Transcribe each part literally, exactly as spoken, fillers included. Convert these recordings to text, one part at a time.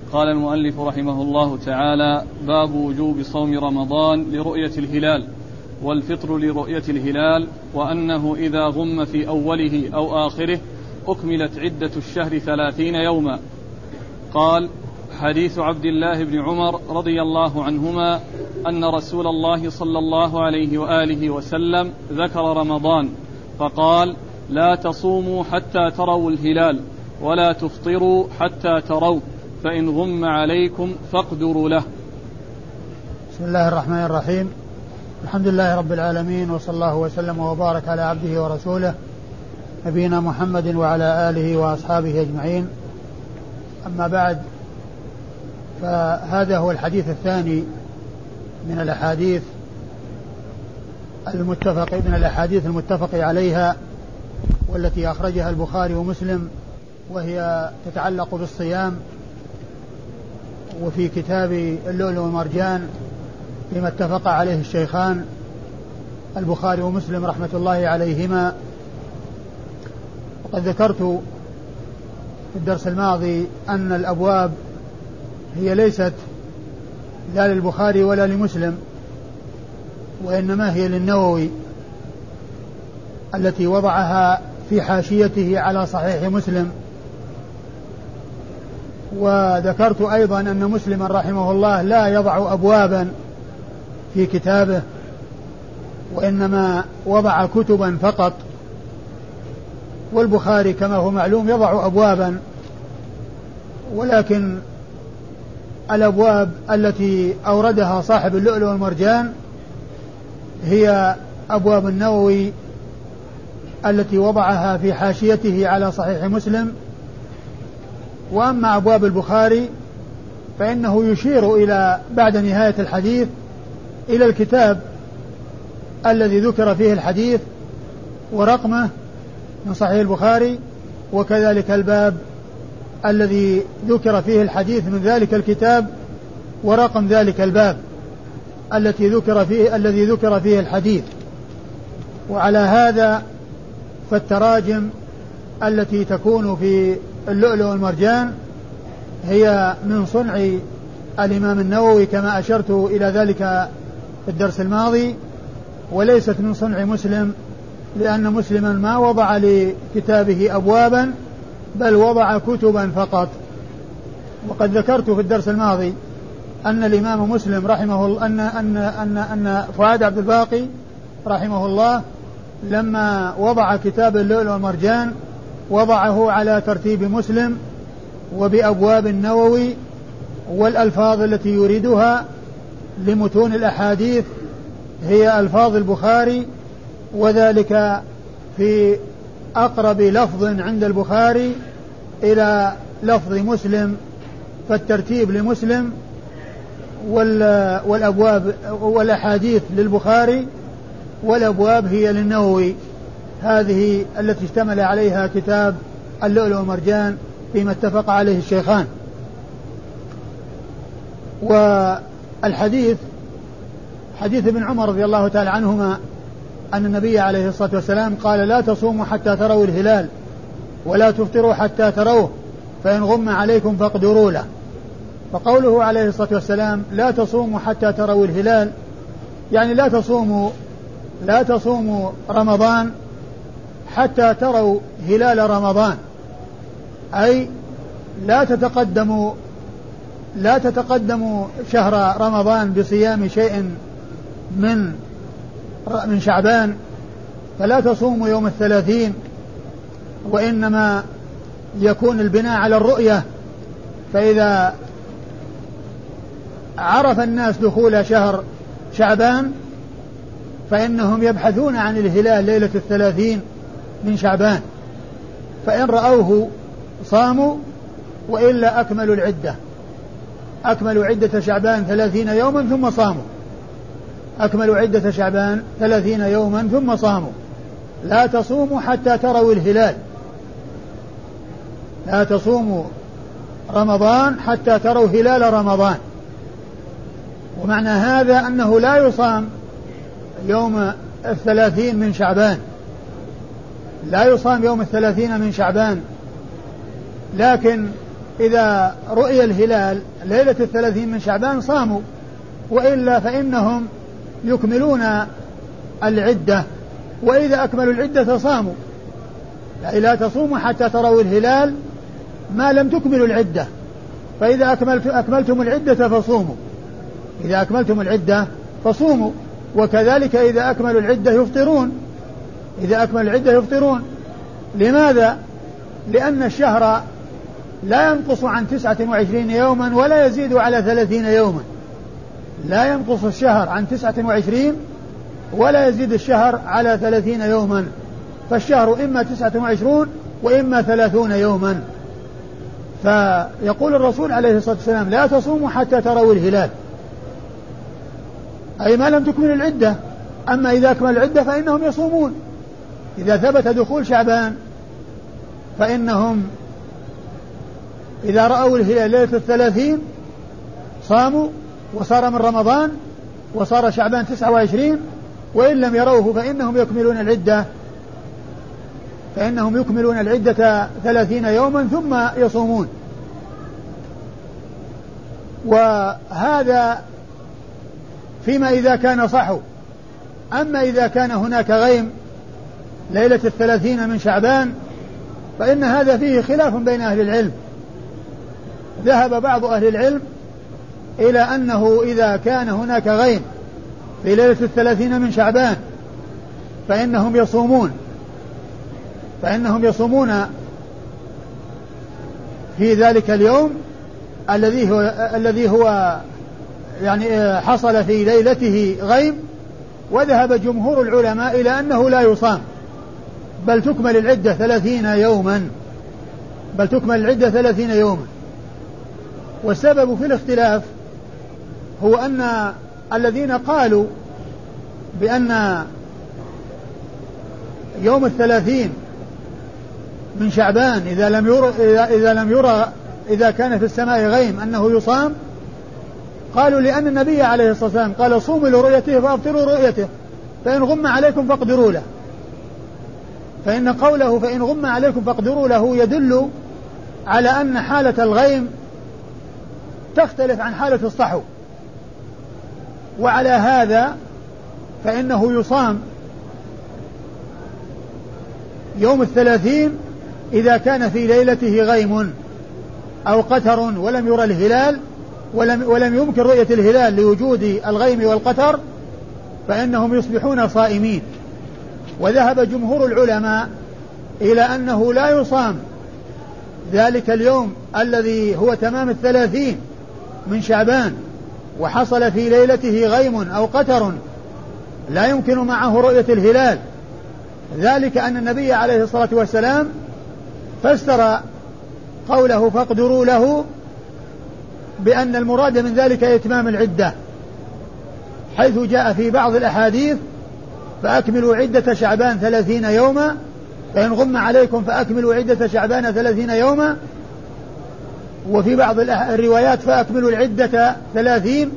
قال المؤلف رحمه الله تعالى: باب وجوب صوم رمضان لرؤية الهلال والفطر لرؤية الهلال، وأنه إذا غم في أوله أو آخره أكملت عدة الشهر ثلاثين يوما. قال: حديث عبد الله بن عمر رضي الله عنهما أن رسول الله صلى الله عليه وآله وسلم ذكر رمضان فقال: لا تصوموا حتى تروا الهلال ولا تفطروا حتى تروا، فإن غم عليكم فاقدروا له. بسم الله الرحمن الرحيم. الحمد لله رب العالمين، وصلى الله وسلم وبارك على عبده ورسوله نبينا محمد وعلى آله وأصحابه أجمعين. أما بعد، فهذا هو الحديث الثاني من الأحاديث المتفق من الأحاديث المتفق عليها، والتي أخرجها البخاري ومسلم، وهي تتعلق بالصيام، وفي كتاب اللؤلؤ والمرجان فيما اتفق عليه الشيخان البخاري ومسلم رحمة الله عليهما. وقد ذكرت في الدرس الماضي أن الأبواب هي ليست لا للبخاري ولا لمسلم، وإنما هي للنووي التي وضعها في حاشيته على صحيح مسلم. وذكرت أيضا أن مسلما رحمه الله لا يضع أبوابا في كتابه، وإنما وضع كتبا فقط، والبخاري كما هو معلوم يضع أبوابا، ولكن الأبواب التي أوردها صاحب اللؤلؤ والمرجان هي أبواب النووي التي وضعها في حاشيته على صحيح مسلم. وأما أبواب البخاري فإنه يشير إلى بعد نهاية الحديث إلى الكتاب الذي ذكر فيه الحديث ورقمه من صحيح البخاري، وكذلك الباب الذي ذكر فيه الحديث من ذلك الكتاب ورقم ذلك الباب التي ذكر فيه الذي ذكر فيه الحديث. وعلى هذا فالتراجم التي تكون في اللؤلؤ والمرجان هي من صنع الإمام النووي كما أشرت إلى ذلك في الدرس الماضي، وليست من صنع مسلم، لأن مسلما ما وضع لكتابه أبوابا بل وضع كتبا فقط. وقد ذكرت في الدرس الماضي أن الإمام مسلم رحمه الله أن أن أن أن فؤاد عبد الباقي رحمه الله لما وضع كتاب اللؤلؤ والمرجان وضعه على ترتيب مسلم وبأبواب النووي، والألفاظ التي يريدها لمتون الأحاديث هي ألفاظ البخاري، وذلك في أقرب لفظ عند البخاري إلى لفظ مسلم، فالترتيب لمسلم والأبواب والأحاديث للبخاري والأبواب هي للنووي. هذه التي اشتمل عليها كتاب اللؤلؤ والمرجان فيما اتفق عليه الشيخان. والحديث حديث ابن عمر رضي الله تعالى عنهما أن النبي عليه الصلاة والسلام قال: لا تصوموا حتى تروا الهلال ولا تفطروا حتى تروه، فإن غم عليكم فاقدروا له. فقوله عليه الصلاة والسلام لا تصوموا حتى تروا الهلال، يعني لا تصوموا لا تصوموا رمضان حتى تروا هلال رمضان، أي لا تتقدموا لا تتقدموا شهر رمضان بصيام شيء من من شعبان، فلا تصوموا يوم الثلاثين، وإنما يكون البناء على الرؤية. فإذا عرف الناس دخول شهر شعبان فإنهم يبحثون عن الهلال ليلة الثلاثين من شعبان، فإن رأوه صاموا، وإلا أكملوا العدة أكملوا عدة شعبان ثلاثين يوما ثم صاموا أكملوا عدة شعبان ثلاثين يوما ثم صاموا. لا تصوموا حتى تروا الهلال، لا تصوموا رمضان حتى تروا هلال رمضان. ومعنى هذا أنه لا يصام يوم الثلاثين من شعبان لا يصام يوم الثلاثين من شعبان، لكن إذا رؤي الهلال ليلة الثلاثين من شعبان صاموا، وإلا فإنهم يكملون العدة، وإذا أكملوا العدة صاموا. يعني لا تصوموا حتى تروا الهلال ما لم تكملوا العدة، فإذا أكملت أكملتم العدة فصوموا، إذا أكملتم العدة فصوموا. وكذلك إذا أكملوا العدة يفطرون، إذا أكملوا العدة يفطرون. لماذا؟ لأن الشهر لا ينقص عن تسعة وعشرين يوما ولا يزيد على ثلاثين يوما، لا ينقص الشهر عن تسعة وعشرين ولا يزيد الشهر على ثلاثين يوما، فالشهر إما تسعة وعشرون وإما ثلاثون يوما. فيقول الرسول عليه الصلاة والسلام لا تصوموا حتى تروا الهلال، أي ما لم تكمل العدة. أما إذا أكمل العدة فإنهم يصومون. إذا ثبت دخول شعبان فإنهم إذا رأوا الهلال ليلة الثلاثين صاموا وصار من رمضان وصار شعبان تسعة وعشرين، وإن لم يروه فإنهم يكملون العدة فإنهم يكملون العدة ثلاثين يوما ثم يصومون. وهذا فيما إذا كان صحوا. أما إذا كان هناك غيم ليلة الثلاثين من شعبان فإن هذا فيه خلاف بين أهل العلم. ذهب بعض أهل العلم إلى أنه إذا كان هناك غيم في ليلة الثلاثين من شعبان فإنهم يصومون فإنهم يصومون في ذلك اليوم الذي هو الذي هو يعني حصل في ليلته غيم. وذهب جمهور العلماء إلى أنه لا يصام، بل تكمل العدة ثلاثين يوما بل تكمل العدة ثلاثين يوما. والسبب في الاختلاف هو أن الذين قالوا بأن يوم الثلاثين من شعبان إذا لم يرى إذا, إذا لم يرى إذا كان في السماء غيم أنه يصام، قالوا لأن النبي عليه الصلاة والسلام قال صوموا لرؤيته فأفطروا رؤيته فإن غم عليكم فاقدروا له. فإن قوله فإن غم عليكم فاقدروا له يدل على أن حالة الغيم تختلف عن حالة الصحو، وعلى هذا فإنه يصام يوم الثلاثين إذا كان في ليلته غيم أو قتر ولم يرى الهلال ولم, ولم يمكن رؤية الهلال لوجود الغيم والقتر، فإنهم يصبحون صائمين. وذهب جمهور العلماء إلى أنه لا يصام ذلك اليوم الذي هو تمام الثلاثين من شعبان وحصل في ليلته غيم أو قتر لا يمكن معه رؤية الهلال، ذلك أن النبي عليه الصلاة والسلام فسر قوله فاقدروا له بأن المراد من ذلك إتمام العدة، حيث جاء في بعض الأحاديث فأكملوا عدة شعبان ثلاثين يوما فإن غم عليكم فأكملوا عدة شعبان ثلاثين يوما، وفي بعض الروايات فأكملوا العدة ثلاثين.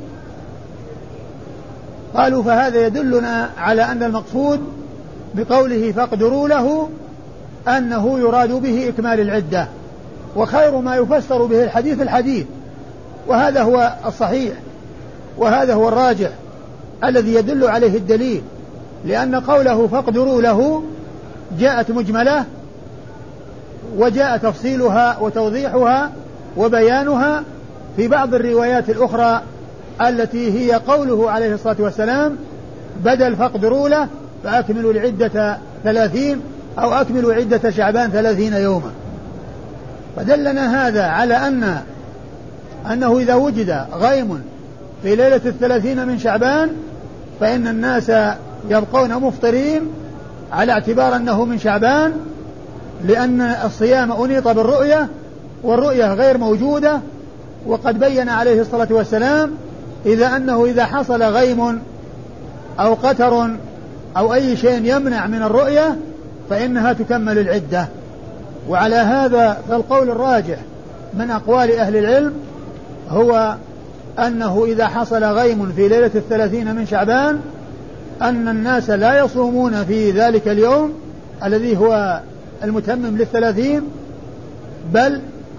قالوا فهذا يدلنا على أن المقصود بقوله فاقدروا له أنه يراد به إكمال العدة، وخير ما يفسر به الحديث الحديث، وهذا هو الصحيح وهذا هو الراجح الذي يدل عليه الدليل، لأن قوله فاقدروا له جاءت مجملة وجاء تفصيلها وتوضيحها وبيانها في بعض الروايات الأخرى التي هي قوله عليه الصلاة والسلام بدل فاقدروا له فأكملوا العدة ثلاثين أو أكملوا عدة شعبان ثلاثين يوما. فدلنا هذا على أن أنه إذا وجد غيم في ليلة الثلاثين من شعبان فإن الناس يبقون مفطرين على اعتبار أنه من شعبان، لأن الصيام أنيط بالرؤية والرؤية غير موجودة. وقد بين عليه الصلاة والسلام إذا أنه إذا حصل غيم أو قتر أو أي شيء يمنع من الرؤية فإنها تكمل العدة. وعلى هذا فالقول الراجح من أقوال أهل العلم هو أنه إذا حصل غيم في ليلة الثلاثين من شعبان أن الناس لا يصومون في ذلك اليوم الذي هو المتمم للثلاثين، بل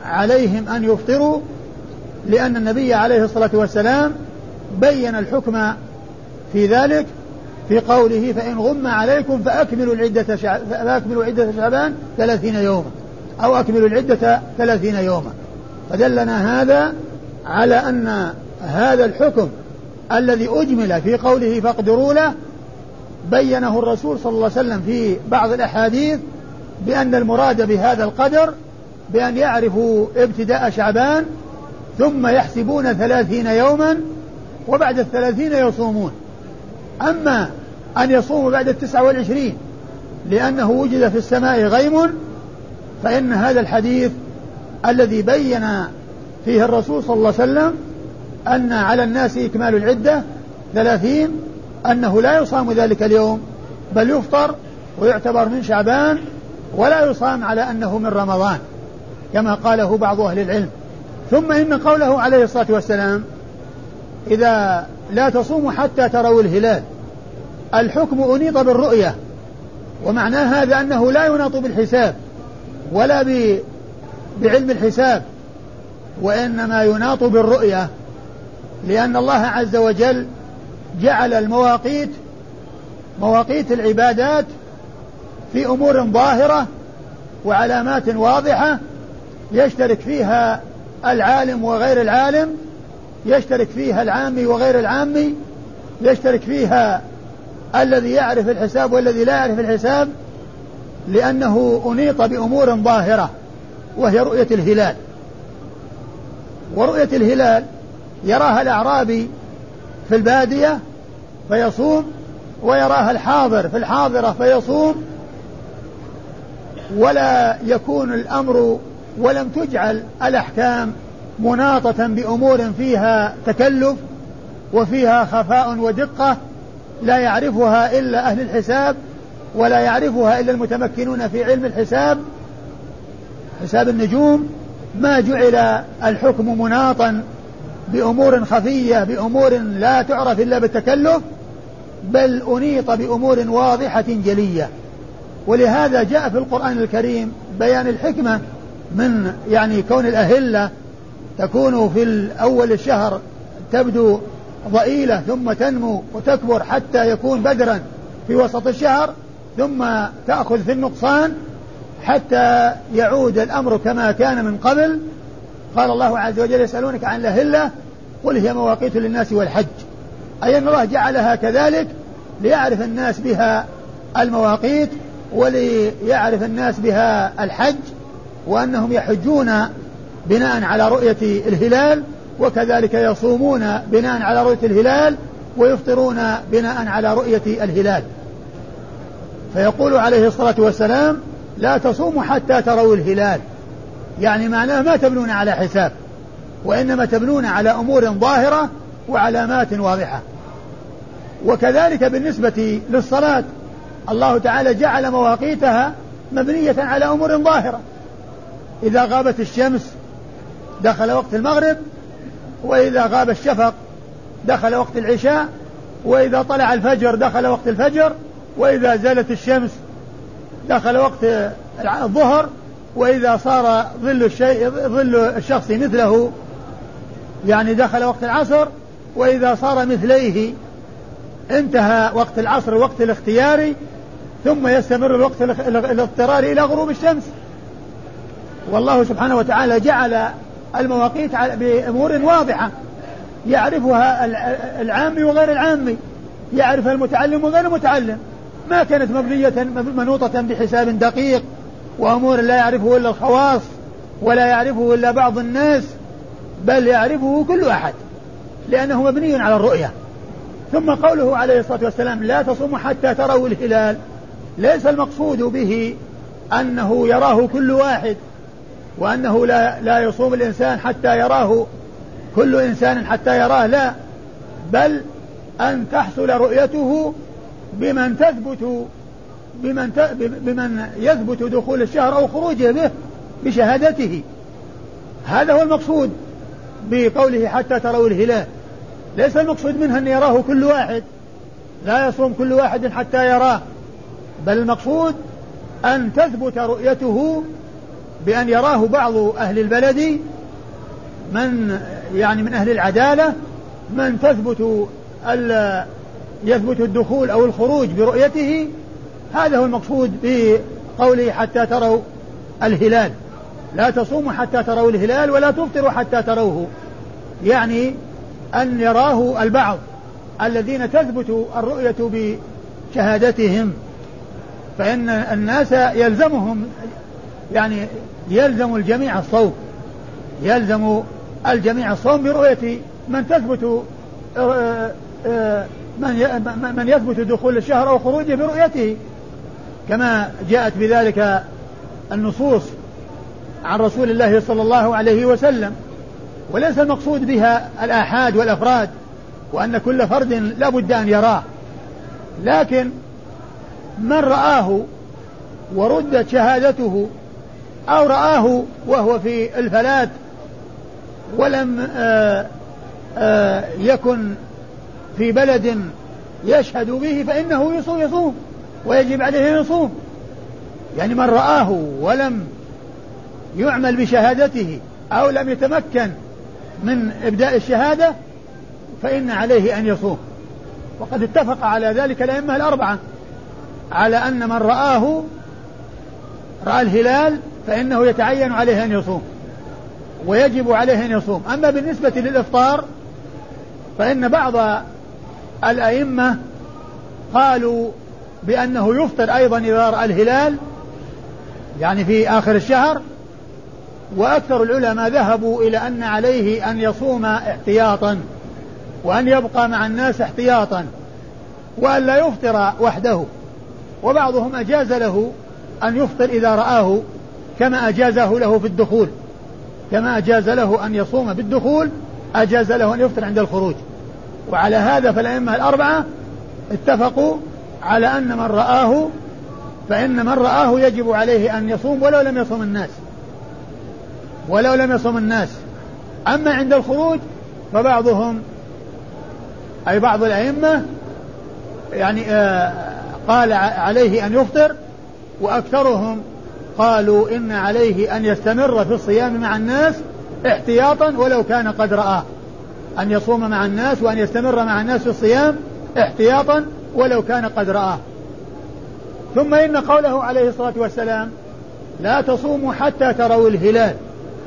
عليهم أن يفطروا، لأن النبي عليه الصلاة والسلام بين الحكم في ذلك في قوله فإن غم عليكم فأكملوا العدة شعب فأكملوا عدة شعبان ثلاثين يوما أو أكملوا العدة ثلاثين يوما. فدلنا هذا على أن هذا الحكم الذي أجمل في قوله فاقدروا له بينه الرسول صلى الله عليه وسلم في بعض الأحاديث بأن المراد بهذا القدر بأن يعرفوا ابتداء شعبان ثم يحسبون ثلاثين يوما وبعد الثلاثين يصومون. أما أن يصوموا بعد التسعة والعشرين لأنه وجد في السماء غيم فإن هذا الحديث الذي بين فيه الرسول صلى الله عليه وسلم أن على الناس إكمال العدة ثلاثين أنه لا يصام ذلك اليوم بل يفطر ويعتبر من شعبان ولا يصام على أنه من رمضان كما قاله بعض أهل العلم. ثم إن قوله عليه الصلاة والسلام إذا لا تصوموا حتى تروا الهلال الحكم أنيط بالرؤية، ومعنى هذا أنه لا يناط بالحساب ولا بعلم الحساب وإنما يناط بالرؤية، لأن الله عز وجل جعل المواقيت مواقيت العبادات في أمور ظاهرة وعلامات واضحة يشترك فيها العالم وغير العالم، يشترك فيها العامي وغير العامي، يشترك فيها الذي يعرف الحساب والذي لا يعرف الحساب، لأنه أنيط بأمور ظاهرة وهي رؤية الهلال. ورؤية الهلال يراها الأعرابي في البادية فيصوم ويراها الحاضر في الحاضرة فيصوم، ولا يكون الأمر ولم تجعل الأحكام مناطة بأمور فيها تكلف وفيها خفاء ودقة لا يعرفها إلا أهل الحساب ولا يعرفها إلا المتمكنون في علم الحساب حساب النجوم. ما جعل الحكم مناطا بأمور خفية بأمور لا تعرف إلا بالتكلف، بل أنيط بأمور واضحة جلية. ولهذا جاء في القرآن الكريم بيان الحكمة من يعني كون الأهلة تكون في أول الشهر تبدو ضئيلة ثم تنمو وتكبر حتى يكون بدرا في وسط الشهر ثم تأخذ في النقصان حتى يعود الأمر كما كان من قبل. قال الله عز وجل يسألونك عن الأهلة قل هي مواقيت للناس والحج، أي أن الله جعلها كذلك ليعرف الناس بها المواقيت وليعرف الناس بها الحج، وأنهم يحجون بناء على رؤية الهلال وكذلك يصومون بناء على رؤية الهلال ويفطرون بناء على رؤية الهلال. فيقول عليه الصلاة والسلام لا تصوموا حتى تروا الهلال، يعني معناه ما تبنون على حساب وإنما تبنون على أمور ظاهرة وعلامات واضحة. وكذلك بالنسبة للصلاة الله تعالى جعل مواقيتها مبنية على أمور ظاهرة، إذا غابت الشمس دخل وقت المغرب، وإذا غاب الشفق دخل وقت العشاء، وإذا طلع الفجر دخل وقت الفجر، وإذا زالت الشمس دخل وقت الظهر، وإذا صار ظل الشيء ظل الشخص مثله يعني دخل وقت العصر، وإذا صار مثليه انتهى وقت العصر وقت الاختياري، ثم يستمر الوقت الاضطراري إلى غروب الشمس. والله سبحانه وتعالى جعل المواقيت بأمور واضحة يعرفها العامي وغير العامي، يعرفها المتعلم وغير المتعلم، ما كانت مبنية منوطة بحساب دقيق وأمور لا يعرفه إلا الخواص ولا يعرفه إلا بعض الناس، بل يعرفه كل أحد لأنه مبني على الرؤية. ثم قوله عليه الصلاة والسلام لا تصوموا حتى تروا الهلال، ليس المقصود به أنه يراه كل واحد وأنه لا, لا يصوم الإنسان حتى يراه كل إنسان حتى يراه، لا، بل أن تحصل رؤيته بمن تثبت بمن, بمن يثبت دخول الشهر أو خروجه به بشهادته. هذا هو المقصود بقوله حتى تروا الهلال، ليس المقصود منها أن يراه كل واحد، لا يصوم كل واحد حتى يراه، بل المقصود أن تثبت رؤيته بأن يراه بعض أهل البلد من يعني من أهل العدالة من تثبت يثبت الدخول أو الخروج برؤيته. هذا هو المقصود بقوله حتى تروا الهلال، لا تصوموا حتى تروا الهلال ولا تفطروا حتى تروه، يعني أن يراه البعض الذين تثبت الرؤية بشهادتهم، فإن الناس يلزمهم يعني يلزم الجميع الصوم، يلزم الجميع الصوم برؤية من تثبت من يثبت دخول الشهر أو خروجه برؤيته، كما جاءت بذلك النصوص عن رسول الله صلى الله عليه وسلم. وليس المقصود بها الآحاد والأفراد وأن كل فرد لا بد أن يراه، لكن من رآه وردت شهادته أو رآه وهو في الفلات ولم آآ آآ يكن في بلد يشهد به فإنه يصوم يصوم ويجب عليه يصوم. يعني من رآه ولم يعمل بشهادته أو لم يتمكن من إبداء الشهادة فإن عليه أن يصوم. وقد اتفق على ذلك الأئمة الأربعة على أن من رآه رأى الهلال فإنه يتعين عليه أن يصوم ويجب عليه أن يصوم. أما بالنسبة للإفطار فإن بعض الأئمة قالوا بأنه يفطر أيضا إذا رأى الهلال يعني في آخر الشهر، وأكثر العلماء ذهبوا إلى أن عليه أن يصوم احتياطا وأن يبقى مع الناس احتياطا وأن لا يفطر وحده، وبعضهم أجاز له أن يفطر إذا رآه كما أجازه له في الدخول، كما أجاز له أن يصوم بالدخول أجاز له أن يفطر عند الخروج. وعلى هذا فالأئمة الأربعة اتفقوا على أن من رآه فإن من رآه يجب عليه أن يصوم ولو لم يصوم الناس ولو لم يصوم الناس. أما عند الخروج فبعضهم أي بعض الأئمة يعني آه قال عليه أن يفطر، وأكثرهم قالوا إن عليه أن يستمر في الصيام مع الناس احتياطا ولو كان قد رآه، أن يصوم مع الناس وأن يستمر مع الناس في الصيام احتياطا ولو كان قد رآه. ثم إن قوله عليه الصلاة والسلام لا تصوموا حتى تروا الهلال،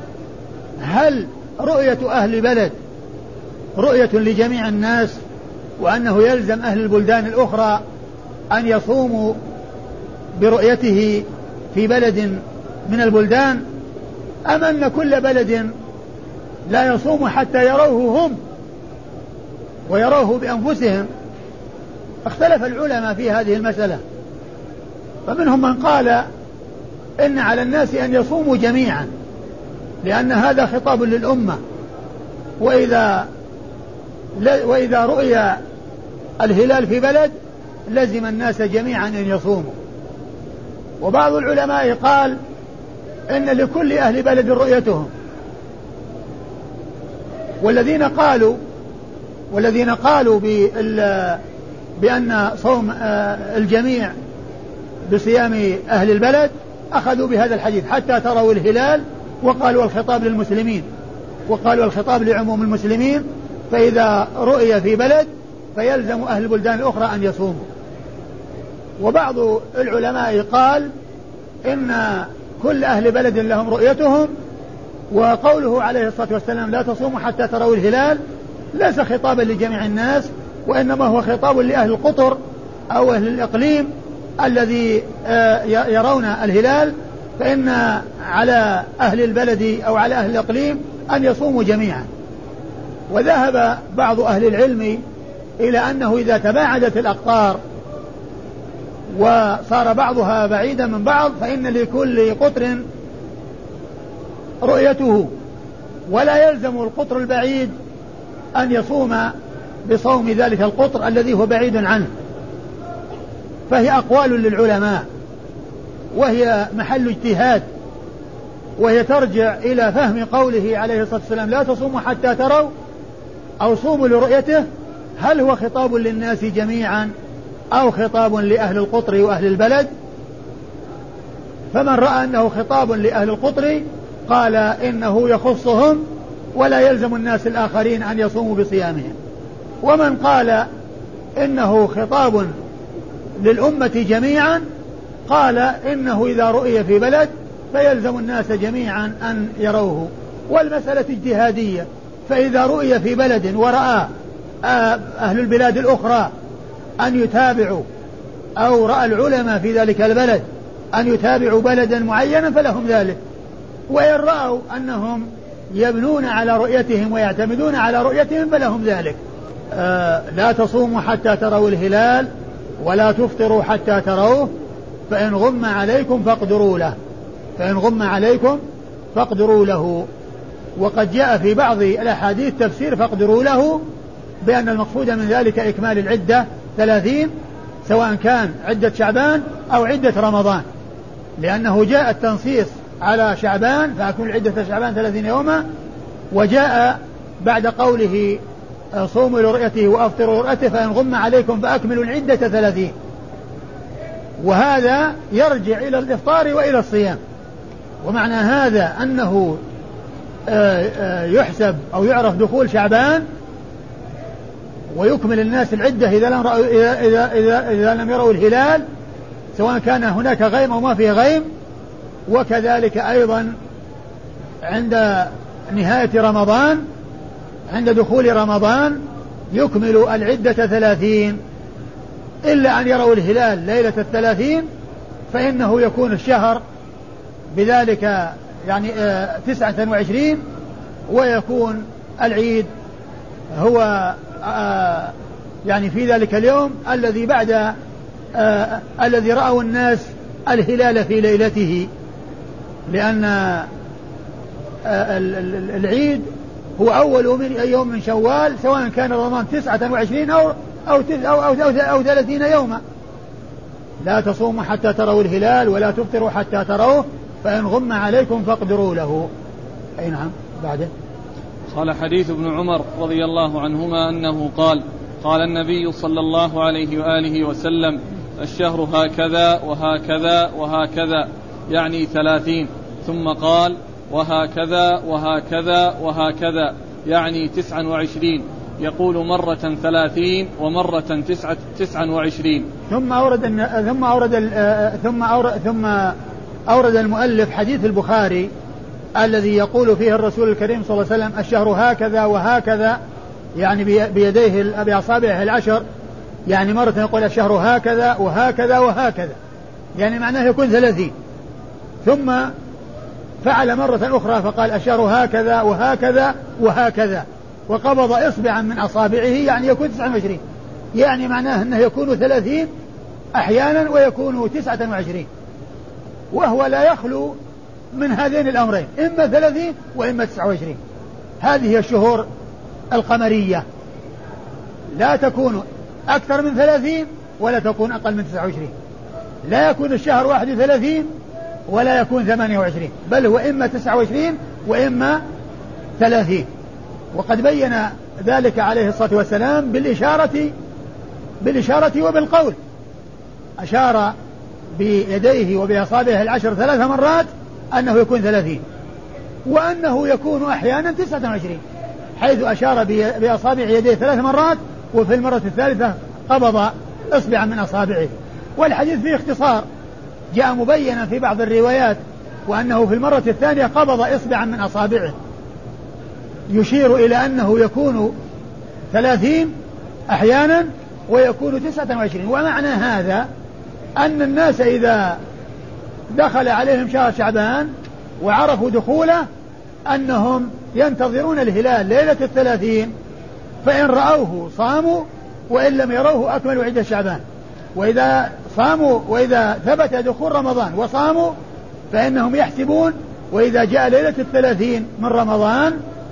هل رؤية أهل بلد رؤية لجميع الناس وأنه يلزم أهل البلدان الأخرى أن يصوموا برؤيته في بلد من البلدان، أم أن كل بلد لا يصوم حتى يروه هم ويروه بأنفسهم؟ اختلف العلماء في هذه المسألة، فمنهم من قال إن على الناس أن يصوموا جميعا لأن هذا خطاب للأمة، وإذا وإذا رؤي الهلال في بلد لزم الناس جميعا أن يصوموا. وبعض العلماء قال إن لكل أهل بلد رؤيتهم، والذين قالوا والذين قالوا بأن صوم الجميع بصيام أهل البلد أخذوا بهذا الحديث حتى تروا الهلال، وقالوا الخطاب للمسلمين وقالوا الخطاب لعموم المسلمين، فإذا رؤي في بلد فيلزم أهل البلدان الأخرى أن يصوموا. وبعض العلماء قال إن كل أهل بلد لهم رؤيتهم، وقوله عليه الصلاة والسلام لا تصوموا حتى تروا الهلال ليس خطابا لجميع الناس، وإنما هو خطاب لأهل القطر أو أهل الإقليم الذي يرون الهلال، فإن على أهل البلد أو على أهل الإقليم أن يصوموا جميعا. وذهب بعض أهل العلم إلى أنه إذا تباعدت الأقطار وصار بعضها بعيدا من بعض فإن لكل قطر رؤيته، ولا يلزم القطر البعيد أن يصوم بصوم ذلك القطر الذي هو بعيد عنه. فهي أقوال للعلماء وهي محل اجتهاد، وهي ترجع إلى فهم قوله عليه الصلاة والسلام لا تصوموا حتى تروا أو صوموا لرؤيته، هل هو خطاب للناس جميعا أو خطاب لأهل القطر وأهل البلد؟ فمن رأى أنه خطاب لأهل القطر قال إنه يخصهم ولا يلزم الناس الآخرين أن يصوموا بصيامهم. ومن قال إنه خطاب للأمة جميعا قال إنه إذا رؤي في بلد فيلزم الناس جميعا أن يروه. والمسألة اجتهادية، فإذا رؤي في بلد ورأى أهل البلاد الأخرى أن يتابعوا أو رأى العلماء في ذلك البلد أن يتابعوا بلدا معينا فلهم ذلك، وإن رأوا أنهم يبنون على رؤيتهم ويعتمدون على رؤيتهم فلهم ذلك. آه لا تصوموا حتى تروا الهلال ولا تفطروا حتى تروه فإن غم عليكم فاقدروا له فإن غم عليكم فاقدروا له. وقد جاء في بعض الأحاديث تفسير فاقدروا له بأن المقصود من ذلك إكمال العدة ثلاثين، سواء كان عدة شعبان أو عدة رمضان، لأنه جاء التنصيص على شعبان فأكمل عدة شعبان ثلاثين يوما، وجاء بعد قوله صوموا لرؤيته وأفطروا لرؤيته فإن غم عليكم فأكملوا العدة ثلاثين. وهذا يرجع إلى الإفطار وإلى الصيام. ومعنى هذا أنه يحسب أو يعرف دخول شعبان ويكمل الناس العدة إذا لم, إذا إذا إذا إذا لم يروا الهلال، سواء كان هناك غيم أو ما فيه غيم. وكذلك أيضا عند نهاية رمضان، عند دخول رمضان يكمل العدة ثلاثين، إلا أن يروا الهلال ليلة الثلاثين فإنه يكون الشهر بذلك يعني تسعة وعشرين، ويكون العيد هو آه يعني في ذلك اليوم الذي بعد آه الذي رأوا الناس الهلال في ليلته، لأن آه العيد هو أول يوم من شوال، سواء كان رمضان تسعة وعشرين أو أو أو أو, أو, أو ثلاثين يوما. لا تصوموا حتى تروا الهلال ولا تفطروا حتى تروه فإن غم عليكم فاقدروا له. أي نعم. بعده قال حديث ابن عمر رضي الله عنهما أنه قال قال النبي صلى الله عليه وآله وسلم الشهر هكذا وهكذا وهكذا يعني ثلاثين، ثم قال وهكذا وهكذا وهكذا يعني تسعا وعشرين، يقول مرة ثلاثين ومرة تسعة تسعا وعشرين. ثم أورد ثم أورد ثم أورد ثم أورد المؤلف حديث البخاري الذي يقول فيه الرسول الكريم صلى الله عليه وسلم الشهر هكذا وهكذا، يعني بيديه بأصابعه العشر، يعني مرة يقول الشهر هكذا وهكذا وهكذا، يعني معناه يكون ثلاثين. ثم فعل مرة أخرى فقال الشهر هكذا وهكذا وهكذا، وقبض إصبعا من أصابعه يعني يكون تسعة وعشرين، يعني معناه أنه يكون ثلاثين أحيانا ويكون تسعة وعشرين، وهو لا يخلو من هذين الأمرين، إما ثلاثين وإما تسعة وعشرين. هذه هي الشهور القمرية، لا تكون أكثر من ثلاثين ولا تكون أقل من تسعة وعشرين. لا يكون الشهر واحد وثلاثين ولا يكون ثمانية وعشرين، بل هو إما تسعة وعشرين وإما ثلاثين. وقد بين ذلك عليه الصلاة والسلام بالإشارة بالإشارة وبالقول، أشار بيديه وبأصابعه العشر ثلاث مرات أنه يكون ثلاثين، وأنه يكون أحيانا تسعة وعشرين، حيث أشار بأصابع يديه ثلاث مرات، وفي المرة الثالثة قبض إصبعا من أصابعه. والحديث فيه اختصار، جاء مبينا في بعض الروايات وأنه في المرة الثانية قبض إصبعا من أصابعه، يشير إلى أنه يكون ثلاثين أحيانا ويكون تسعة وعشرين. ومعنى هذا أن الناس إذا دخل عليهم شهر شعبان وعرفوا دخوله أنهم ينتظرون الهلال ليلة الثلاثين، فإن رأوه صاموا وإن لم يروه أكملوا عدة شعبان. وإذا صاموا وإذا ثبت دخول رمضان وصاموا فإنهم يحسبون، وإذا جاء ليلة الثلاثين من رمضان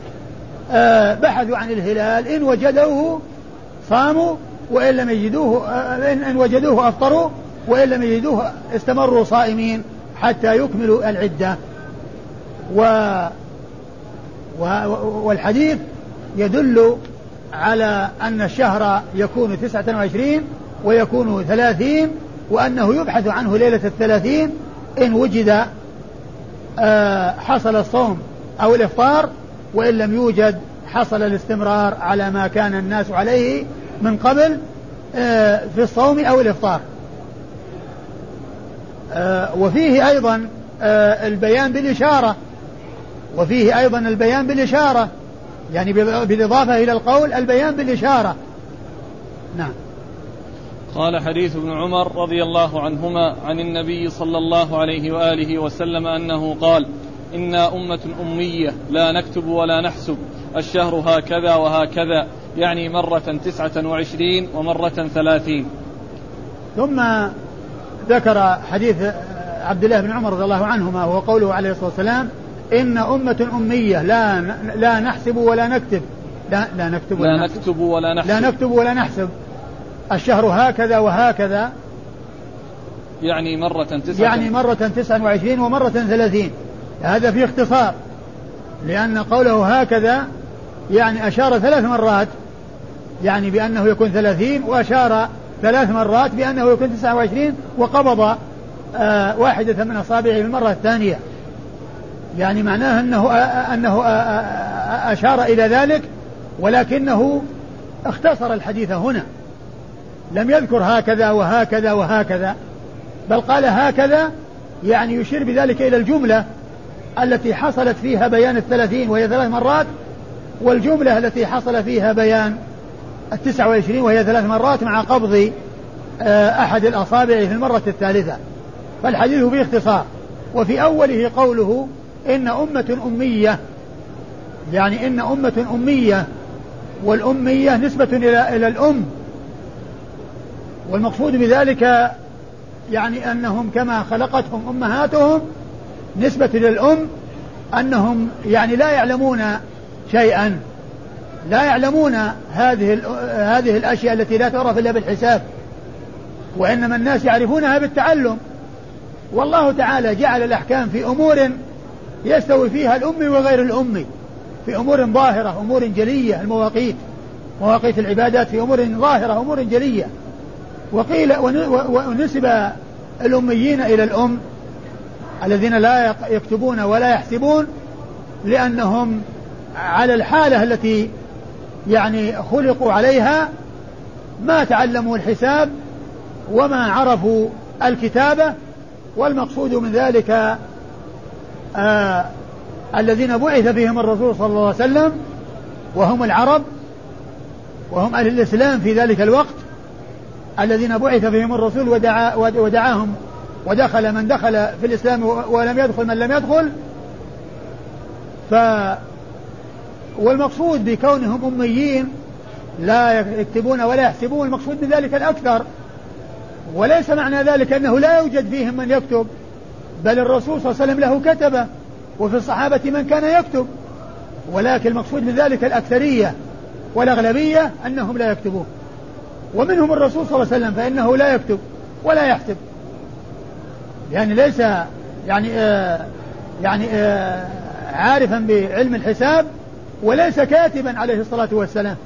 آه بحثوا عن الهلال، إن وجدوه صاموا وإن لم يجدوه آه إن وجدوه أفطروا وإن لم يجدوه استمروا صائمين حتى يكملوا العدة. و والحديث يدل على أن الشهر يكون تسعة وعشرين ويكون ثلاثين، وأنه يبحث عنه ليلة الثلاثين إن وجد حصل الصوم أو الإفطار، وإن لم يوجد حصل الاستمرار على ما كان الناس عليه من قبل في الصوم أو الإفطار. وفيه أيضا البيان بالإشارة، وفيه أيضا البيان بالإشارة، يعني بالإضافة إلى القول البيان بالإشارة. نعم. قال حديث ابن عمر رضي الله عنهما عن النبي صلى الله عليه وآله وسلم أنه قال: إنا أمة أمية لا نكتب ولا نحسب، الشهر هكذا وهكذا، يعني مرة تسعة وعشرين ومرة ثلاثين. ثم ذكر حديث عبد الله بن عمر رضي الله عنهما وهو قوله عليه الصلاة والسلام: إن أمة أمية لا لا نحسب ولا نكتب لا, لا نكتب ولا لا نكتب ولا نحسب لا نكتب ولا نحسب الشهر هكذا وهكذا، يعني مرة تسعة يعني مرة تسعة وعشرين ومرة ثلاثين. هذا فيه اختصار، لأن قوله هكذا يعني أشار ثلاث مرات يعني بأنه يكون ثلاثين، وأشار ثلاث مرات بأنه يكون تسعة وعشرين، وقبض آه واحدة من أصابعه في المرة الثانية، يعني معناه أنه, آه أنه آه آه أشار إلى ذلك، ولكنه اختصر الحديث هنا، لم يذكر هكذا وهكذا وهكذا، بل قال هكذا، يعني يشير بذلك إلى الجملة التي حصلت فيها بيان الثلاثين وهي ثلاث مرات، والجملة التي حصل فيها بيان التسعة وعشرين وهي ثلاث مرات مع قبض أحد الأصابع في المرة الثالثة. فالحديث فيه اختصار. وفي أوله قوله إن أمة أمية، يعني إن أمة أمية، والأمية نسبة إلى إلى الأم، والمقصود بذلك يعني أنهم كما خلقتهم أمهاتهم نسبة للأم، أنهم يعني لا يعلمون شيئا، لا يعلمون هذه هذه الأشياء التي لا تعرف إلا بالحساب، وإنما الناس يعرفونها بالتعلم. والله تعالى جعل الأحكام في أمور يستوي فيها الأم وغير الأم، في أمور ظاهرة، أمور جلية، المواقيت، مواقيت العبادات في أمور ظاهرة، أمور جلية. وقيل ونسب الأميين إلى الأم الذين لا يكتبون ولا يحسبون، لأنهم على الحالة التي يعني خلقوا عليها ما تعلموا الحساب وما عرفوا الكتابة. والمقصود من ذلك آه الذين بعث فيهم الرسول صلى الله عليه وسلم، وهم العرب، وهم أهل الإسلام في ذلك الوقت، الذين بعث فيهم الرسول ودعا ودعاهم ودخل من دخل في الإسلام ولم يدخل من لم يدخل. ف والمقصود بكونهم أميين لا يكتبون ولا يحسبون، المقصود من ذلك الأكثر، وليس معنى ذلك أنه لا يوجد فيهم من يكتب، بل الرسول صلى الله عليه وسلم له كتبه، وفي الصحابة من كان يكتب، ولكن المقصود من ذلك الأكثرية والأغلبية أنهم لا يكتبون. ومنهم الرسول صلى الله عليه وسلم فإنه لا يكتب ولا يحسب، يعني ليس يعني آه يعني آه عارفا بعلم الحساب، وليس كاتبا عليه الصلاة والسلام.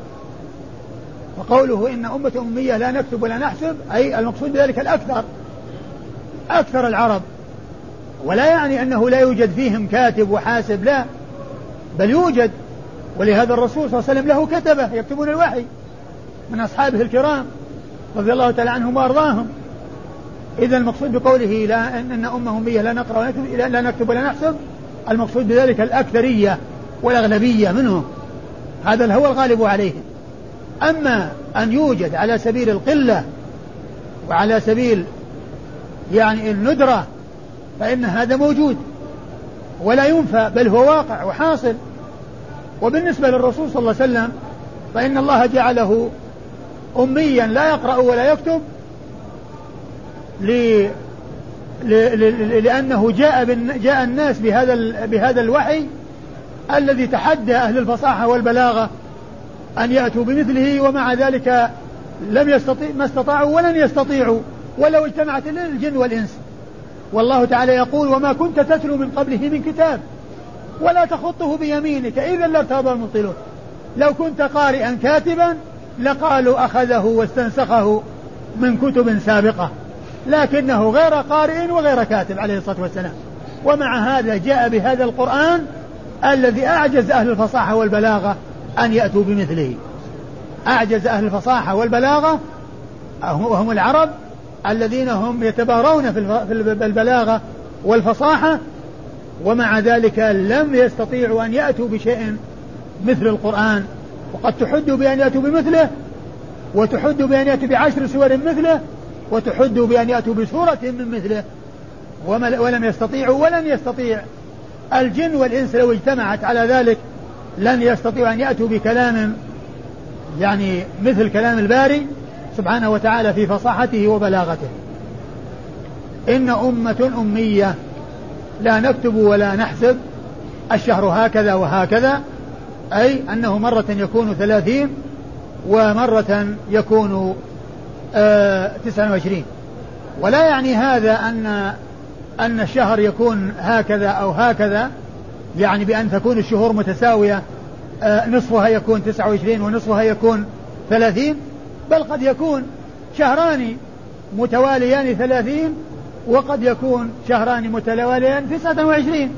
وقوله إن أمة أمية لا نكتب ولا نحسب، أي المقصود بذلك الأكثر، أكثر العرب، ولا يعني أنه لا يوجد فيهم كاتب وحاسب، لا، بل يوجد. ولهذا الرسول صلى الله عليه وسلم له كتبه يكتبون الوحي من أصحابه الكرام رضي الله تعالى عنهم وأرضاهم. إذا المقصود بقوله لا إن أمة أمية لا نقرأ ونكتب لا نكتب ولا نحسب، المقصود بذلك الأكثرية والأغلبية منهم، هذا هو الغالب عليهم. أما أن يوجد على سبيل القلة وعلى سبيل يعني الندرة فإن هذا موجود ولا ينفى، بل هو واقع وحاصل. وبالنسبة للرسول صلى الله عليه وسلم فإن الله جعله أميا لا يقرأ ولا يكتب ل... ل... ل... لأنه جاء, بن... جاء الناس بهذا, بهذا الوحي الذي تحدى أهل الفصاحة والبلاغة أن يأتوا بمثله، ومع ذلك لم يستطيع ما استطاعوا ولن يستطيعوا ولو اجتمعت الجن والإنس. والله تعالى يقول وما كنت تتلو من قبله من كتاب ولا تخطه بيمينك إذا لارتاب المبطلون، لو كنت قارئا كاتبا لقالوا أخذه واستنسخه من كتب سابقة. لكنه غير قارئ وغير كاتب عليه الصلاة والسلام. ومع هذا جاء بهذا القرآن الذي أعجز أهل الفصاحة والبلاغة أن يأتوا بمثله. أعجز أهل الفصاحة والبلاغة وهم العرب الذين هم يتبارون في البلاغة والفصاحة، ومع ذلك لم يستطيعوا أن يأتوا بشيء مثل القرآن. وقد تحدوا بأن يأتوا بمثله، وتحدوا بأن يأتوا بعشر سور مثله، وتحدوا بأن يأتوا بسورة من مثله، ولم يستطيعوا. ولن يستطيع الجن والإنس لو اجتمعت على ذلك لن يستطيعوا أن يأتوا بكلام يعني مثل كلام الباري سبحانه وتعالى في فصاحته وبلاغته. إن أمة أمية لا نكتب ولا نحسب، الشهر هكذا وهكذا، أي أنه مرة يكون ثلاثين ومرة يكون آه تسعة وعشرين. ولا يعني هذا أن أن الشهر يكون هكذا أو هكذا، يعني بأن تكون الشهور متساوية، آه نصفها يكون تسعة وعشرين ونصفها يكون ثلاثين، بل قد يكون شهران متواليان ثلاثين، وقد يكون شهران متواليان تسعة وعشرين.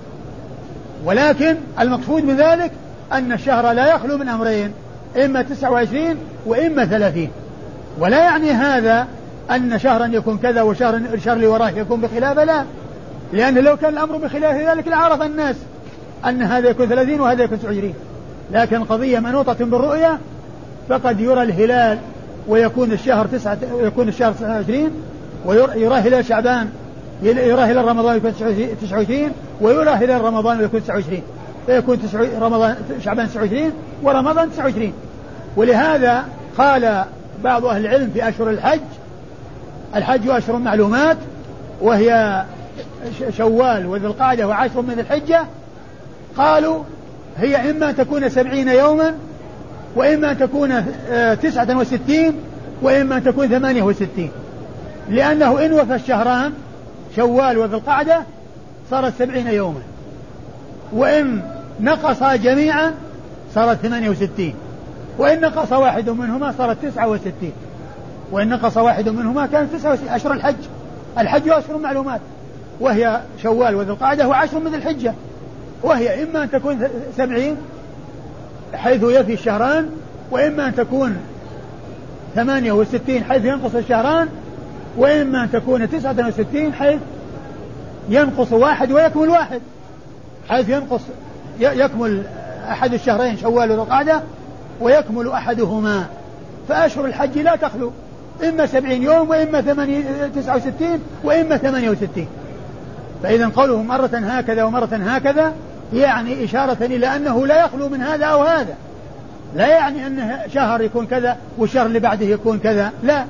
ولكن المقصود من ذلك أن الشهر لا يخلو من أمرين، إما تسعة وعشرين وإما ثلاثين. ولا يعني هذا أن شهرا يكون كذا وشهر الشهر اللي وراه يكون بخلافه، لا، لأن لو كان الأمر بخلاف ذلك لعرف الناس أن هذا يكون ثلاثين وهذا يكون تسعة وعشرين. لكن القضية منوطة بالرؤية، فقد يرى الهلال ويكون الشهر تسعة ويكون الشهر تسعة وعشرين، ويرى هلال شعبان يرى هلال رمضان يكون تسعة وعشرين، ويرى هلال رمضان ويكون تسعة وعشرين، فيكون رمضان شعبان تسعة وعشرين ورمضان تسعة وعشرين. ولهذا قال بعض أهل العلم في أشهر الحج: الحج أشهر معلومات، وهي شوال وذي القعدة وعشر من الحجة. قالوا هي إما أن تكون سبعين يوما، وإما أن تكون تسعة وستين، وإما أن تكون ثمانية وستين، لأنه إن وفى الشهران شوال وذي القعدة صارت سبعين يوما، وإن نقصا جميعا صارت ثمانية وستين، وإن نقص واحد منهما صارت تسعة وستين، وإن نقص واحد منهما كان تسعة وستين. أشهر الحج، الحج أشهر معلومات، وهي شوال وذي القعدة وعشر من الحجة، وهي إما أن تكون سبعين حيث يفي الشهران، وإما أن تكون ثمانية وستين حيث ينقص الشهران، وإما أن تكون تسعة وستين حيث ينقص واحد ويكمل واحد، حيث ينقص يكمل أحد الشهرين شوال وذي القعدة ويكمل أحدهما. فأشهر الحج لا تخلو، إما سبعين يوم وإما تسعة وستين وإما ثمانية وستين. فإذا قوله مرة هكذا ومرة هكذا يعني إشارة إلى أنه لا يخلو من هذا أو هذا، لا يعني أن شهر يكون كذا والشهر اللي بعده يكون كذا، لا،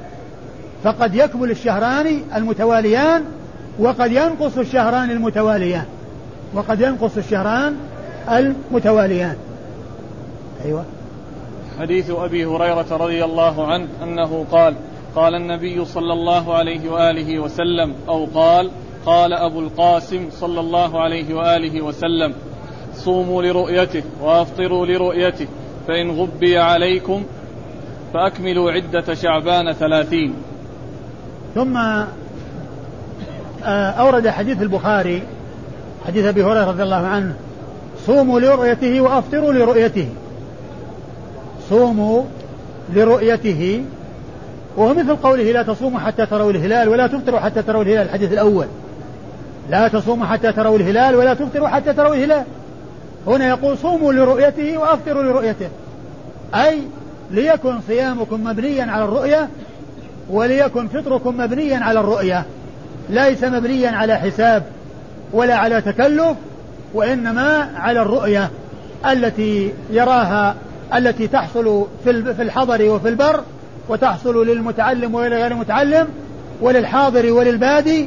فقد يكمل الشهران المتواليان وقد ينقص الشهران المتواليان وقد ينقص الشهران المتواليان. أيوة. حديث أبي هريرة رضي الله عنه أنه قال: قال النبي صلى الله عليه وآله وسلم، أو قال قال أبو القاسم صلى الله عليه وآله وسلم: صوموا لرؤيته وأفطروا لرؤيته، فإن غبي عليكم فأكملوا عدة شعبان ثلاثين. ثم أورد حديث البخاري حديث أبي هريرة رضي الله عنه: صوموا لرؤيته وأفطروا لرؤيته. صوموا لرؤيته، وهو مثل قوله: لا تصوموا حتى تروا الهلال ولا تفطروا حتى تروا الهلال، الحديث الأول: لا تصوموا حتى تروا الهلال ولا تفطروا حتى تروا الهلال. هنا يقول: صوموا لرؤيته وأفطروا لرؤيته، أي ليكن صيامكم مبنيا على الرؤية وليكن فطركم مبنيا على الرؤية، ليس مبنيا على حساب ولا على تكلف، وإنما على الرؤية التي يراها التي تحصل في الحضر وفي البر، وتحصل للمتعلم ولغير المتعلم وللحاضر وللبادي.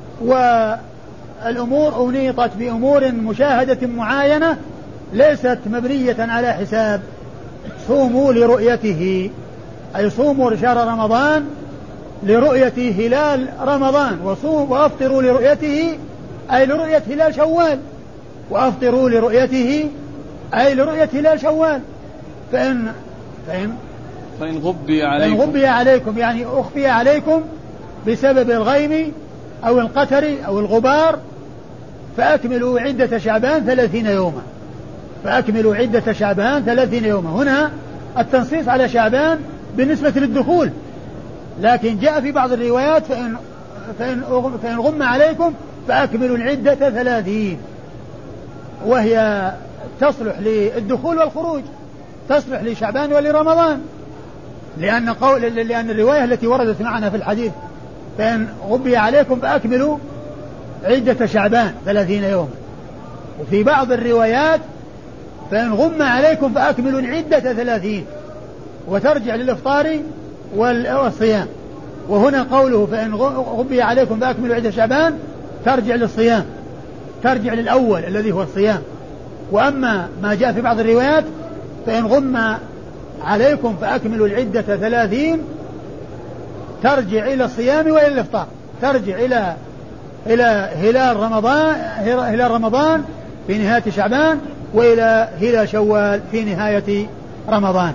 والأمور أنيطت بأمور مشاهدة معاينة ليست مبنية على حساب. صوموا لرؤيته، أي صوموا شهر رمضان لرؤية هلال رمضان، وصوم وأفطروا لرؤيته أي لرؤية هلال شوال، وأفطروا لرؤيته أي لرؤية هلال شوال. فإن فإن فإن غبي عليكم فإن غبي عليكم يعني أخفي عليكم بسبب الغيم أو القتر أو الغبار فأكملوا عدة شعبان ثلاثين يوما فأكملوا عدة شعبان ثلاثين يوما. هنا التنصيص على شعبان بالنسبة للدخول، لكن جاء في بعض الروايات فإن, فإن, فإن غم عليكم فأكملوا العدة ثلاثين، وهي تصلح للدخول والخروج، تصلح لشعبان ولرمضان، لأن, قول لأن الرواية التي وردت معنا في الحديث فإن غبي عليكم فأكملوا عدة شعبان ثلاثين يوما، وفي بعض الروايات فإن غم عليكم فأكملوا العدة ثلاثين وترجع للإفطار والصيام. وهنا قوله فإن غبي عليكم فأكملوا عدة شعبان ترجع للصيام، ترجع للأول الذي هو الصيام. وأما ما جاء في بعض الروايات فإن غم عليكم فأكملوا العدة ثلاثين ترجع إلى الصيام وإلى الإفطار، ترجع إلى إلى هلال رمضان هلال رمضان في نهاية شعبان وإلى هلال شوال في نهاية رمضان.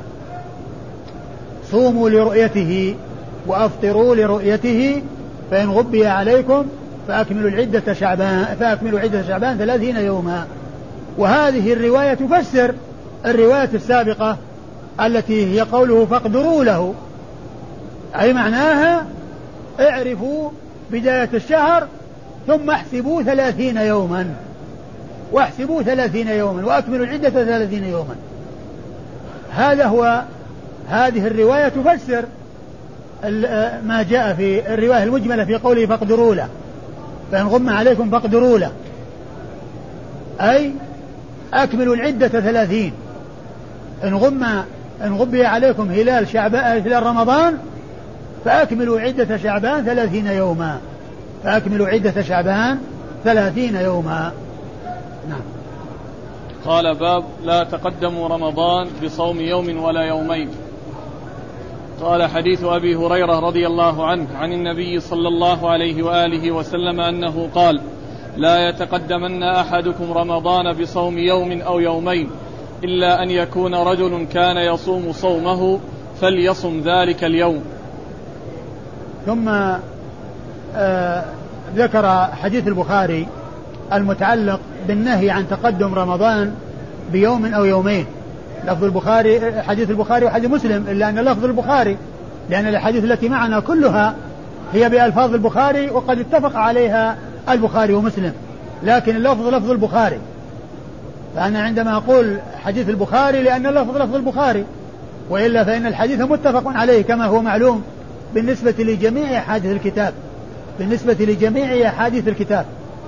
صوموا لرؤيته وأفطروا لرؤيته فإن غبي عليكم فأكملوا العدة شعبان فأكملوا عدة شعبان ثلاثين يوما. وهذه الرواية تفسر الرواية السابقة التي هي قوله فاقدروا له، أي معناها اعرفوا بداية الشهر ثم احسبوا ثلاثين يوما واحسبوا ثلاثين يوما وأكملوا العدة ثلاثين يوما. هذا هو هذه الرواية تفسر ما جاء في الرواية المجملة في قوله فاقدروا له فإن غم عليكم فاقدروا له، أي أكملوا العدة ثلاثين. إن غم إن غبي عليكم هلال شعبان هلال رمضان فأكملوا عدة شعبان ثلاثين يوما فأكملوا عدة شعبان ثلاثين يوما. نعم. قال باب لا تقدموا رمضان بصوم يوم ولا يومين. قال حديث أبي هريرة رضي الله عنه عن النبي صلى الله عليه وآله وسلم أنه قال لا يتقدمن أحدكم رمضان بصوم يوم أو يومين إلا أن يكون رجل كان يصوم صومه فليصم ذلك اليوم. ثم آه ذكر حديث البخاري المتعلق بالنهي عن تقدم رمضان بيوم أو يومين. لفظ البخاري حديث البخاري وحديث مسلم إلا أن لفظ البخاري، لأن الحديث التي معنا كلها هي بألفاظ البخاري وقد اتفق عليها البخاري ومسلم، لكن اللفظ لفظ البخاري. فأنا عندما أقول حديث البخاري لأن اللفظ لفظ البخاري، وإلا فإن الحديث متفق عليه كما هو معلوم بالنسبة لجميع أحاديث الكتاب بالنسبة لجميع أحاديث الكتاب.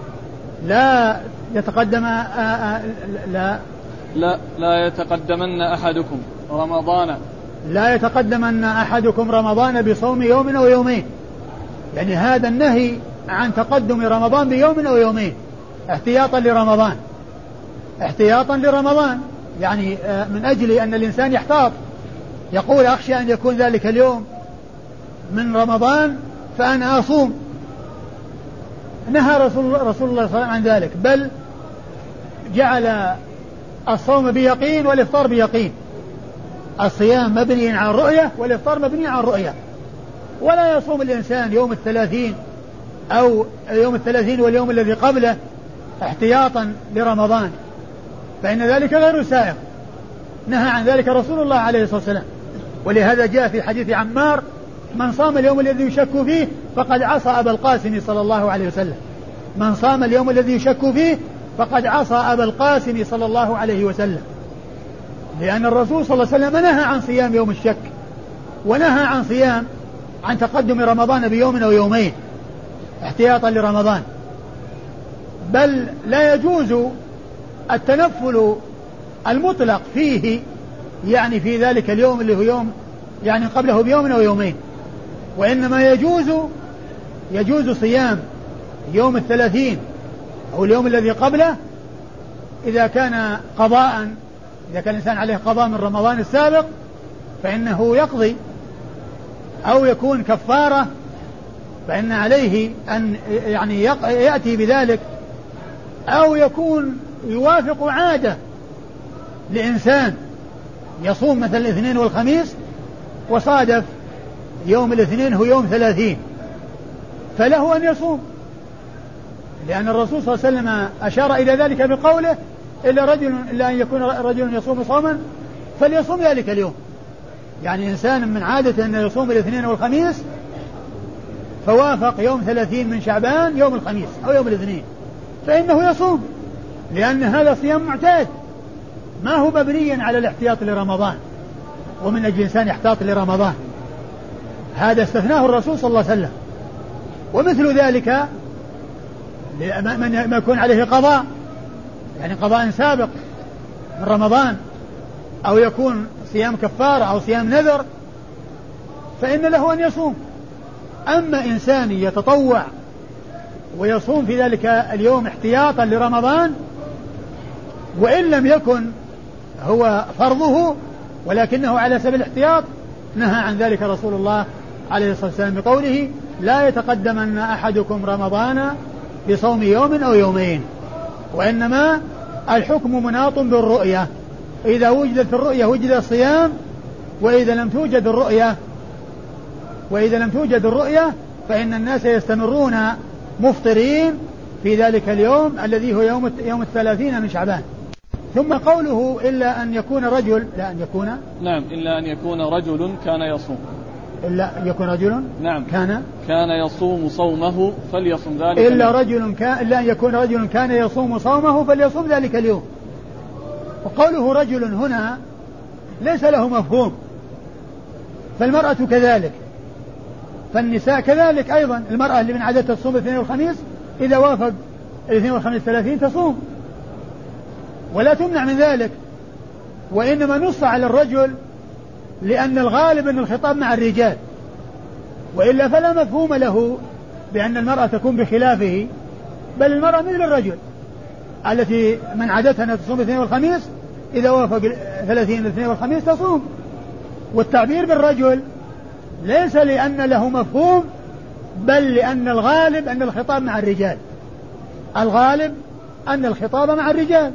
لا يتقدم آآ آآ لا لا لا يتقدمن أحدكم رمضان لا يتقدمن أحدكم رمضان بصوم يوم أو يومين، يعني هذا النهي عن تقدم رمضان بيوم أو يومين احتياطا لرمضان احتياطا لرمضان يعني من أجل أن الإنسان يحتاط، يقول أخشى أن يكون ذلك اليوم من رمضان فأنا أصوم. نهى رسول, رسول الله صلى الله عليه وسلم عن ذلك، بل جعل الصوم بيقين والإفطار بيقين. الصيام مبني على الرؤية والإفطار مبني على الرؤية، ولا يصوم الإنسان يوم الثلاثين أو يوم الثلاثين واليوم الذي قبله احتياطا لرمضان، فإن ذلك غير سائغ. نهى عن ذلك رسول الله عليه الصلاة والسلام. ولهذا جاء في حديث عمار من صام اليوم الذي يشك فيه فقد عصى أبا القاسم صلى الله عليه وسلم. من صام اليوم الذي يشك فيه فقد عصى أبا القاسم صلى الله عليه وسلم، لأن الرسول صلى الله عليه وسلم نهى عن صيام يوم الشك، ونهى عن صيام عن تقدم رمضان بيوم أو يومين احتياطا لرمضان. بل لا يجوز التنفل المطلق فيه، يعني في ذلك اليوم اللي هو يوم يعني قبله بيوم أو يومين، وإنما يجوز يجوز صيام يوم الثلاثين أو اليوم الذي قبله إذا كان قضاء، إذا كان الإنسان عليه قضاء من رمضان السابق فإنه يقضي، أو يكون كفارة فإن عليه أن يعني يأتي بذلك، أو يكون يوافق عادة لإنسان يصوم مثل الاثنين والخميس وصادف يوم الاثنين هو يوم ثلاثين فله أن يصوم، لأن الرسول صلى الله عليه وسلم أشار إلى ذلك بقوله إلا رجل إلا أن يكون رجل يصوم صوما فليصوم ذلك اليوم. يعني إنسان من عادة أن يصوم الاثنين والخميس فوافق يوم ثلاثين من شعبان يوم الخميس أو يوم الاثنين فإنه يصوم، لأن هذا صيام معتاد ما هو مبنيا على الاحتياط لرمضان، ومن أجل إنسان يحتاط لرمضان هذا استثناه الرسول صلى الله عليه وسلم. ومثل ذلك ما يكون عليه قضاء، يعني قضاء سابق من رمضان، أو يكون صيام كفارة أو صيام نذر، فإن له أن يصوم. أما إنسان يتطوع ويصوم في ذلك اليوم احتياطا لرمضان وإن لم يكن هو فرضه ولكنه على سبيل الاحتياط، نهى عن ذلك رسول الله عليه الصلاة والسلام بقوله لا يتقدمن أحدكم رمضان بصوم يوم أو يومين، وإنما الحكم مناط بالرؤية، إذا وجدت الرؤية وجد الصيام، وإذا لم توجد الرؤية وإذا لم توجد الرؤية فإن الناس يستمرون مفطرين في ذلك اليوم الذي هو يوم يوم الثلاثين من شعبان. ثم قوله إلا أن يكون رجل، لا أن يكون نعم إلا أن يكون رجل كان يصوم، إلا أن يكون رجل نعم كان كان يصوم صومه فليصوم ذلك إلا رجل كان إلا أن يكون رجل كان يصوم صومه فليصوم ذلك اليوم. وقوله رجل هنا ليس له مفهوم، فالمرأة كذلك، فالنساء كذلك أيضا. المرأة اللي من عادتها تصوم الاثنين والخميس إذا وافق الاثنين والخميس ثلاثين تصوم ولا تمنع من ذلك، وإنما نص على الرجل لأن الغالب أن الخطاب مع الرجال، وإلا فلا مفهوم له بأن المرأة تكون بخلافه، بل المرأة مثل الرجل التي من عادتها أن تصوم الاثنين والخميس إذا وافق ثلاثين الاثنين والخميس تصوم. والتعبير بالرجل ليس لأن له مفهوم، بل لأن الغالب أن الخطاب مع الرجال، الغالب أن الخطاب مع الرجال،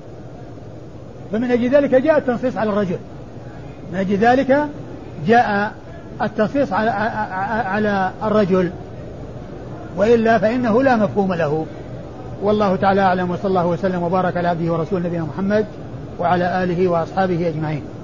فمن أجل ذلك جاء التنصيص على الرجل، من أجل ذلك جاء التنصيص على, على الرجل، وإلا فإنه لا مفهوم له. والله تعالى أعلم، وصلى الله وسلم وبارك على عبده ورسوله نبينا محمد وعلى آله وأصحابه أجمعين.